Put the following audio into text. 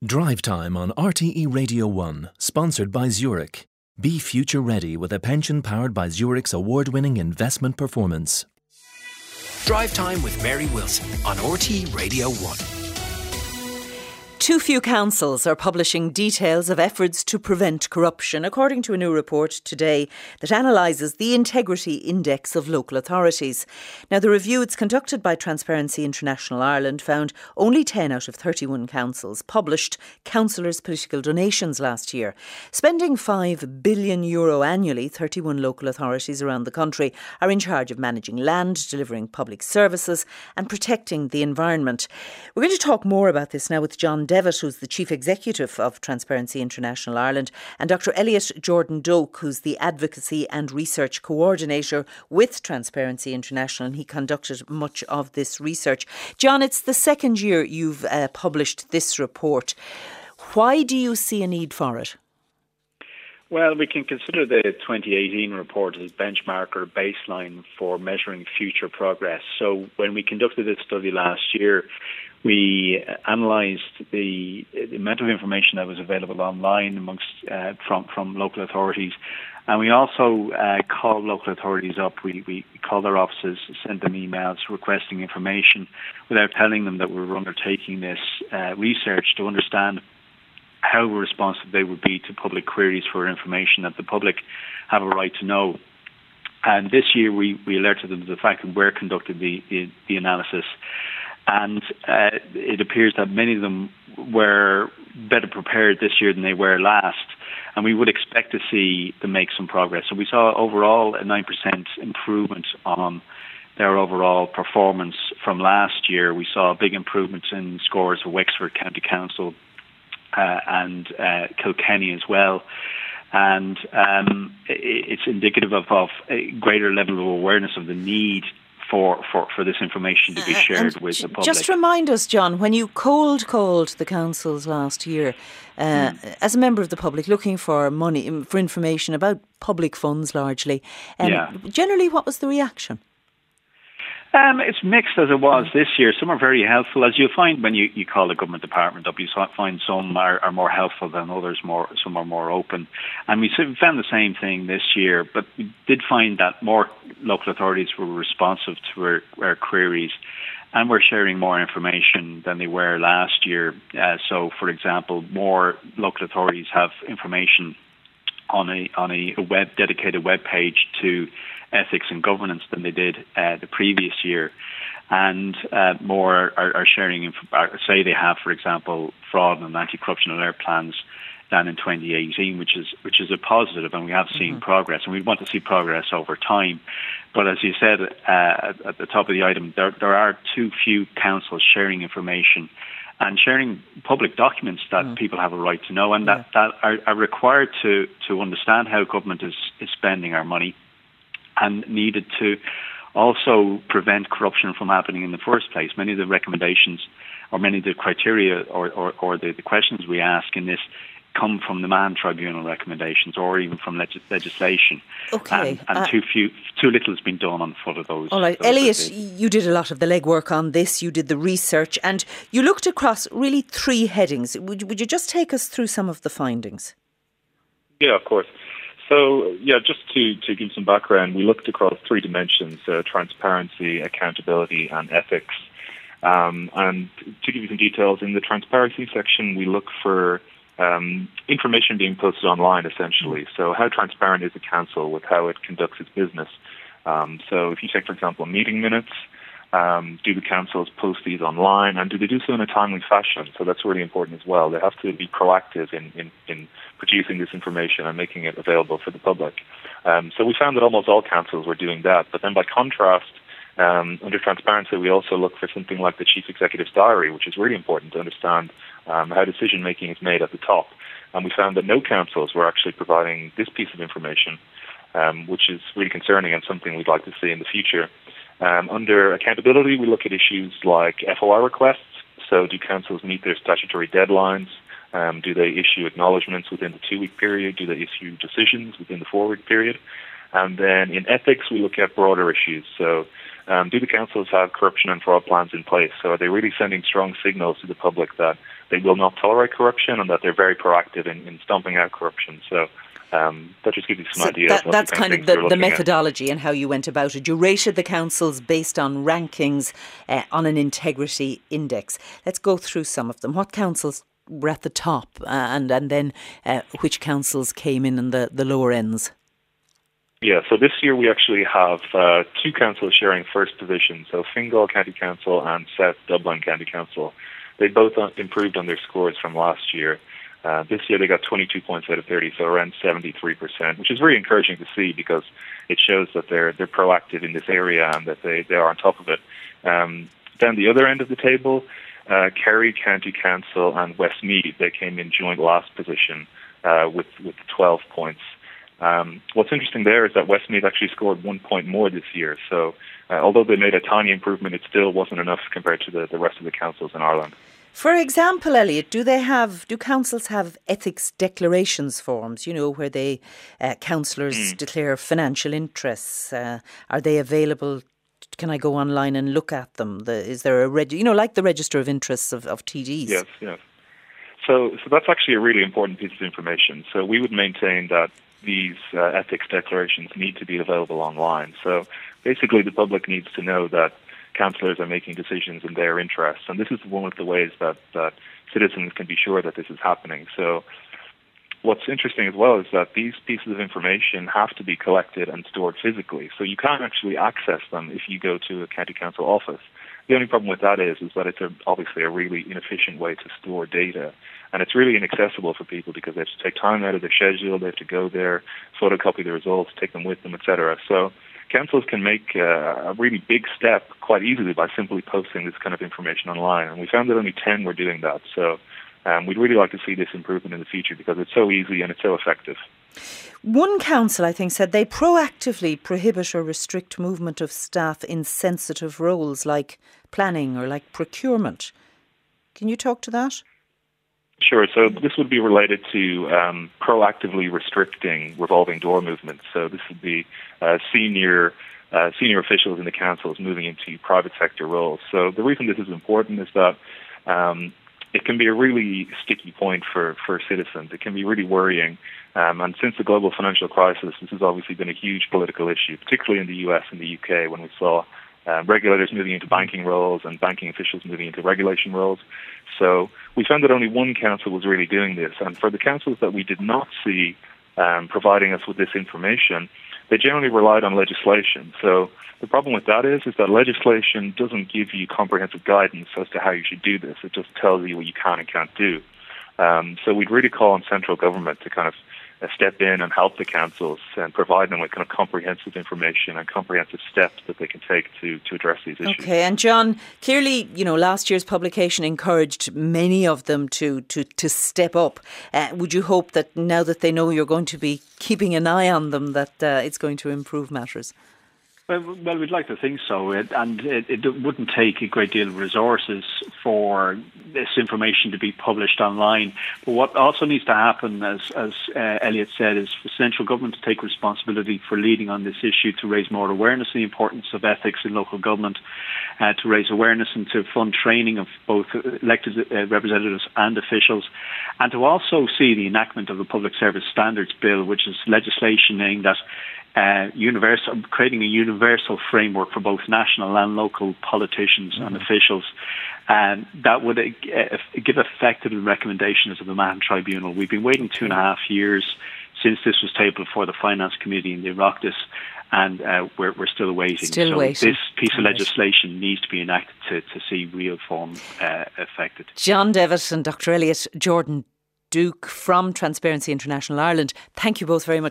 Drive Time on RTE Radio 1, sponsored by Zurich. Be future ready with a pension powered by Zurich's award-winning investment performance. Drive Time with Mary Wilson on RTE Radio 1. Too few councils are publishing details of efforts to prevent corruption, according to a new report today that analyses the Integrity Index of local authorities. Now, the review, it's conducted by Transparency International Ireland, found only 10 out of 31 councils published councillors' political donations last year. Spending €5 billion annually, 31 local authorities around the country are in charge of managing land, delivering public services and protecting the environment. We're going to talk more about this now with John Devitt, who's the Chief Executive of Transparency International Ireland, and Dr. Elliot Jordan-Doak, who's the Advocacy and Research Coordinator with Transparency International, and he conducted much of this research. John, it's the second year you've published this report. Why do you see a need for it? Well, we can consider the 2018 report as benchmark or baseline for measuring future progress. So when we conducted this study last year, we analysed the amount of information that was available online amongst from local authorities, and we also called local authorities up. We called their offices, sent them emails requesting information without telling them that we were undertaking this research to understand how responsive they would be to public queries for information that the public have a right to know. And this year we alerted them to the fact that we're conducting the analysis. And it appears that many of them were better prepared this year than they were last. And we would expect to see them make some progress. So we saw overall a 9% improvement on their overall performance from last year. We saw big improvements in scores of Wexford County Council and Kilkenny as well. And it's indicative of a greater level of awareness of the need for this information to be shared with the public. Just remind us, John, when you cold called the councils last year, as a member of the public looking for money, for information about public funds largely, generally what was the reaction? It's mixed as it was this year. Some are very helpful, as you'll find when you call a government department up. You find some are more helpful than others. Some are more open, and we found the same thing this year. But we did find that more local authorities were responsive to our queries, and were sharing more information than they were last year. So, for example, more local authorities have information on a dedicated web page to ethics and governance than they did the previous year, and more are sharing. Say they have, for example, fraud and anti-corruption alert plans than in 2018, which is a positive, and we have seen progress, and we want to see progress over time. But as you said at the top of the item, there are too few councils sharing information and sharing public documents that people have a right to know, and that are required to understand how government is spending our money, and needed to also prevent corruption from happening in the first place. Many of the recommendations, or many of the criteria, or the questions we ask in this come from the Mahon Tribunal recommendations, or even from legislation. Okay. And too little has been done on foot of those. All right, Elliot, you did a lot of the legwork on this. You did the research, and you looked across really three headings. Would you just take us through some of the findings? Yeah, of course. So, just to give some background, we looked across three dimensions: transparency, accountability, and ethics. And to give you some details, in the transparency section, we look for information being posted online, essentially. So how transparent is the council with how it conducts its business? So if you take, for example, meeting minutes, do the councils post these online, and do they do so in a timely fashion? So that's really important as well. They have to be proactive in producing this information and making it available for the public. So we found that almost all councils were doing that. But then by contrast, under transparency, we also look for something like the Chief Executive's diary, which is really important to understand how decision-making is made at the top. And we found that no councils were actually providing this piece of information, which is really concerning and something we'd like to see in the future. Under accountability, we look at issues like FOI requests. So do councils meet their statutory deadlines? Do they issue acknowledgements within the 2-week period? Do they issue decisions within the 4-week period? And then in ethics, we look at broader issues. So do the councils have corruption and fraud plans in place? So are they really sending strong signals to the public that they will not tolerate corruption and that they're very proactive in stomping out corruption? So that just gives you some idea. That's kind of the methodology and how you went about it. You rated the councils based on rankings on an integrity index. Let's go through some of them. What councils were at the top and then which councils came in the lower ends? Yeah, so this year we actually have two councils sharing first position. So Fingal County Council and South Dublin County Council. They both improved on their scores from last year. This year they got 22 points out of 30, so around 73%, which is very encouraging to see because it shows that they're proactive in this area and that they are on top of it. Down the other end of the table, Kerry County Council and Westmeath, they came in joint last position with 12 points. What's interesting there is that Westmeath actually scored 1 point more this year. So although they made a tiny improvement, it still wasn't enough compared to the rest of the councils in Ireland. For example, Elliot, do councils have ethics declarations forms, where they councillors declare financial interests? Are they available? Can I go online and look at them? Is there like the Register of Interests of TDs? Yes. So that's actually a really important piece of information. So we would maintain that these ethics declarations need to be available online. So basically the public needs to know that councillors are making decisions in their interests. And this is one of the ways that citizens can be sure that this is happening. So what's interesting as well is that these pieces of information have to be collected and stored physically. So you can't actually access them if you go to a county council office. The only problem with that is that it's obviously a really inefficient way to store data. And it's really inaccessible for people because they have to take time out of their schedule, they have to go there, photocopy the results, take them with them, etc. So councils can make a really big step quite easily by simply posting this kind of information online. And we found that only 10 were doing that. So we'd really like to see this improvement in the future because it's so easy and it's so effective. One council, I think, said they proactively prohibit or restrict movement of staff in sensitive roles like planning or like procurement. Can you talk to that? Sure. So this would be related to proactively restricting revolving door movements. So this would be senior officials in the councils moving into private sector roles. So the reason this is important is that it can be a really sticky point for citizens. It can be really worrying. And since the global financial crisis, this has obviously been a huge political issue, particularly in the US and the UK when we saw regulators moving into banking roles and banking officials moving into regulation roles. So we found that only one council was really doing this. And for the councils that we did not see providing us with this information, they generally relied on legislation. So the problem with that is that legislation doesn't give you comprehensive guidance as to how you should do this. It just tells you what you can and can't do. So we'd really call on central government to kind of step in and help the councils and provide them with kind of comprehensive information and comprehensive steps that they can take to address these issues. Okay, and John, clearly, last year's publication encouraged many of them to step up. Would you hope that now that they know you're going to be keeping an eye on them, that it's going to improve matters? Well, we'd like to think so, and it wouldn't take a great deal of resources for this information to be published online. But what also needs to happen, as Elliot said, is for central government to take responsibility for leading on this issue, to raise more awareness of the importance of ethics in local government, to raise awareness and to fund training of both elected representatives and officials, and to also see the enactment of the Public Service Standards Bill, which is legislation aimed at creating a universal framework for both national and local politicians and officials, and that would give effect to the recommendations of the Mahon Tribunal. We've been waiting 2.5 years since this was tabled before the Finance Committee in the Oireachtas, and we're still waiting. This piece of legislation needs to be enacted to see real form affected. John Devitt and Dr. Elliot Jordan Duke from Transparency International Ireland, thank you both very much